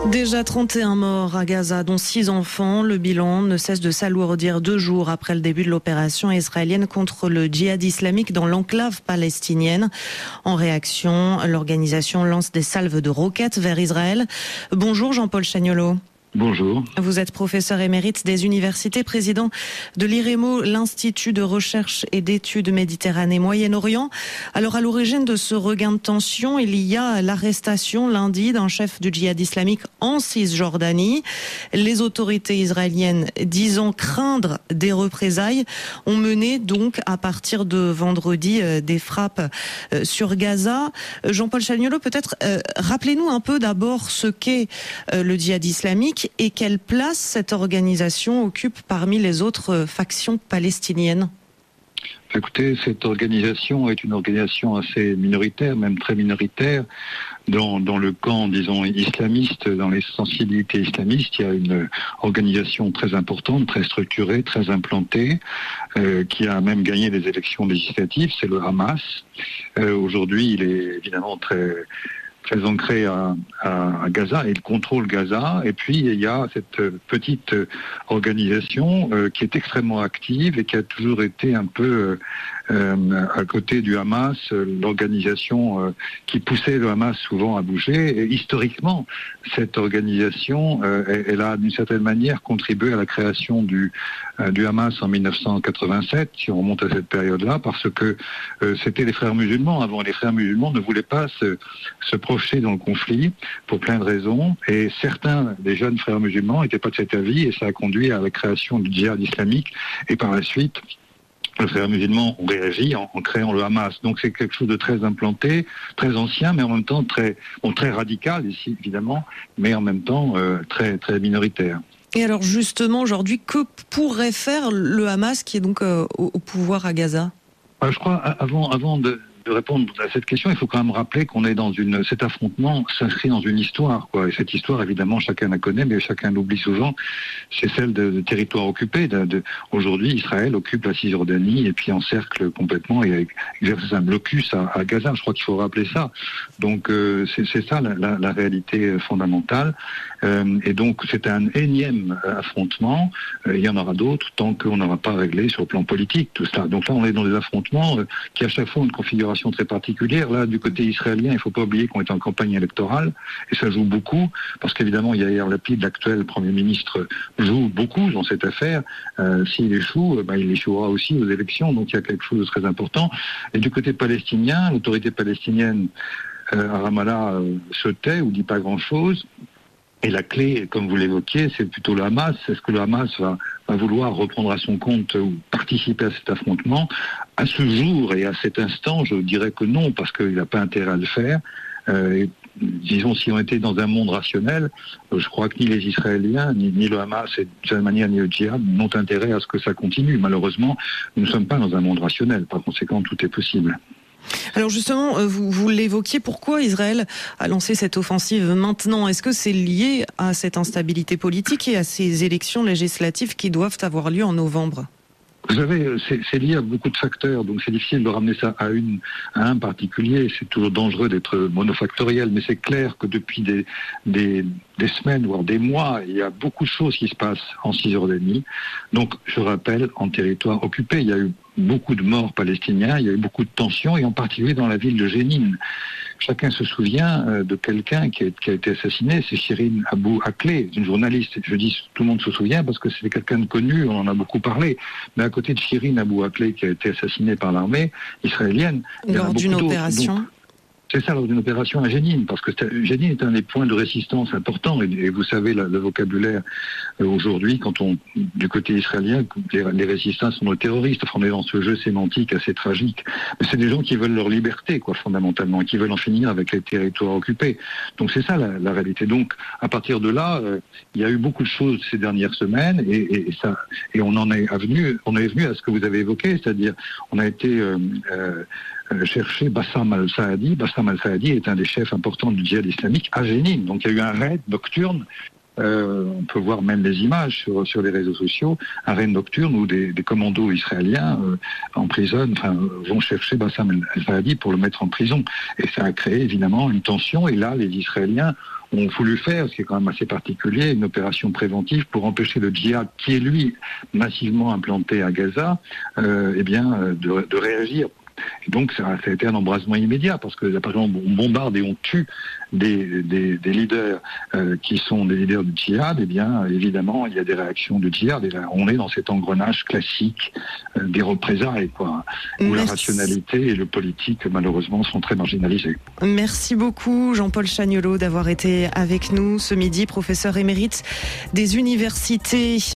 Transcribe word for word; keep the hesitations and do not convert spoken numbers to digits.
Déjà trente et un morts à Gaza, dont six enfants. Le bilan ne cesse de s'alourdir deux jours après le début de l'opération israélienne contre le djihad islamique dans l'enclave palestinienne. En réaction, l'organisation lance des salves de roquettes vers Israël. Bonjour Jean-Paul Chagnolot. Bonjour. Vous êtes professeur émérite des universités, président de l'IREMO, l'Institut de recherche et d'études Méditerranée-Moyen-Orient. Alors, à l'origine de ce regain de tension, il y a l'arrestation lundi d'un chef du djihad islamique en Cisjordanie. Les autorités israéliennes, disant craindre des représailles, ont mené donc à partir de vendredi des frappes sur Gaza. Jean-Paul Chagnolot, peut-être euh, rappelez-nous un peu d'abord ce qu'est euh, le djihad islamique et quelle place cette organisation occupe parmi les autres factions palestiniennes. Écoutez, cette organisation est une organisation assez minoritaire, même très minoritaire. Dans, dans le camp, disons, islamiste, dans les sensibilités islamistes, il y a une organisation très importante, très structurée, très implantée, euh, qui a même gagné les élections législatives, c'est le Hamas. Euh, aujourd'hui, il est évidemment très... très ancré à, à, à Gaza, et il contrôle Gaza. Et puis il y a cette petite organisation euh, qui est extrêmement active et qui a toujours été un peu euh, à côté du Hamas, l'organisation euh, qui poussait le Hamas souvent à bouger. Et historiquement, cette organisation, euh, elle, elle a d'une certaine manière contribué à la création du, euh, du Hamas en mille neuf cent quatre-vingt-sept, si on remonte à cette période-là, parce que euh, c'était les frères musulmans. Avant, les frères musulmans ne voulaient pas se, se projeter dans le conflit pour plein de raisons, et certains des jeunes frères musulmans n'étaient pas de cet avis, et ça a conduit à la création du djihad islamique, et par la suite les frères musulmans ont réagi en, en créant le Hamas. Donc c'est quelque chose de très implanté, très ancien, mais en même temps très, bon, très radical ici évidemment, mais en même temps euh, très, très minoritaire. Et alors justement aujourd'hui, que pourrait faire le Hamas qui est donc euh, au, au pouvoir à Gaza ? Alors, je crois, avant, avant de de répondre à cette question, il faut quand même rappeler qu'on est dans une, cet affrontement s'inscrit dans une histoire, quoi. Et cette histoire, évidemment, chacun la connaît, mais chacun l'oublie souvent. C'est celle de, de territoires occupés. De, de, aujourd'hui, Israël occupe la Cisjordanie et puis encercle complètement et exerce un blocus à, à Gaza. Je crois qu'il faut rappeler ça. Donc, euh, c'est, c'est ça la, la, la réalité fondamentale. Euh, et donc, c'est un énième affrontement. Euh, il y en aura d'autres tant qu'on n'aura pas réglé sur le plan politique tout cela. Donc là, on est dans des affrontements euh, qui à chaque fois ont une configuration très particulière. Là, du côté israélien, il ne faut pas oublier qu'on est en campagne électorale, et ça joue beaucoup, parce qu'évidemment, Yair Lapid, l'actuel Premier ministre, joue beaucoup dans cette affaire. Euh, s'il échoue, ben, il échouera aussi aux élections, donc il y a quelque chose de très important. Et du côté palestinien, l'autorité palestinienne euh, à Ramallah euh, se tait ou dit pas grand-chose. Et la clé, comme vous l'évoquiez, c'est plutôt le Hamas. Est-ce que le Hamas va, va vouloir reprendre à son compte ou participer à cet affrontement ? À ce jour et à cet instant, je dirais que non, parce qu'il n'a pas intérêt à le faire. Euh, et, disons, si on était dans un monde rationnel, euh, je crois que ni les Israéliens, ni, ni le Hamas, et de cette manière, ni le djihad, n'ont intérêt à ce que ça continue. Malheureusement, nous ne sommes pas dans un monde rationnel. Par conséquent, tout est possible. Alors justement, vous, vous l'évoquiez, pourquoi Israël a lancé cette offensive maintenant ? Est-ce que c'est lié à cette instabilité politique et à ces élections législatives qui doivent avoir lieu en novembre ? Vous savez, c'est, c'est lié à beaucoup de facteurs, donc c'est difficile de ramener ça à, une, à un particulier. C'est toujours dangereux d'être monofactoriel, mais c'est clair que depuis des, des, des semaines, voire des mois, il y a beaucoup de choses qui se passent en Cisjordanie. Donc, je rappelle, en territoire occupé, il y a eu beaucoup de morts palestiniens, il y a eu beaucoup de tensions, et en particulier dans la ville de Jénine. Chacun se souvient euh, de quelqu'un qui a, qui a été assassiné, c'est Shirin Abu Akleh, une journaliste. Je dis tout le monde se souvient parce que c'est quelqu'un de connu, on en a beaucoup parlé. Mais à côté de Shirin Abu Akleh qui a été assassinée par l'armée israélienne, lors d'une opération. Donc, c'est ça, lors d'une opération à Jénine, parce que Jénine est un des points de résistance importants, et, et vous savez la, le vocabulaire euh, aujourd'hui, quand on, du côté israélien, les, les résistants sont nos terroristes, enfin on est dans ce jeu sémantique assez tragique, mais c'est des gens qui veulent leur liberté, quoi, fondamentalement, et qui veulent en finir avec les territoires occupés. Donc c'est ça la, la réalité. Donc à partir de là, euh, il y a eu beaucoup de choses ces dernières semaines, et, et, et ça, et on en est venu, on est venu à ce que vous avez évoqué, c'est-à-dire on a été euh, euh, chercher Bassam al-Saadi. Bassam al-Saadi est un des chefs importants du djihad islamique à Jénine. Donc il y a eu un raid nocturne. Euh, on peut voir même des images sur, sur les réseaux sociaux, un raid nocturne où des, des commandos israéliens euh, emprisonnent, enfin, vont chercher Bassam al-Saadi pour le mettre en prison. Et ça a créé évidemment une tension. Et là, les Israéliens ont voulu faire, ce qui est quand même assez particulier, une opération préventive pour empêcher le djihad, qui est lui massivement implanté à Gaza, euh, eh bien, de, de réagir. Et donc ça, ça a été un embrasement immédiat, parce que par exemple on bombarde et on tue des, des, des leaders euh, qui sont des leaders du djihad, et bien évidemment il y a des réactions du djihad, et là, on est dans cet engrenage classique euh, des représailles, quoi, où Merci. La rationalité et le politique malheureusement sont très marginalisés. Merci beaucoup Jean-Paul Chagnolot d'avoir été avec nous ce midi, professeur émérite des universités.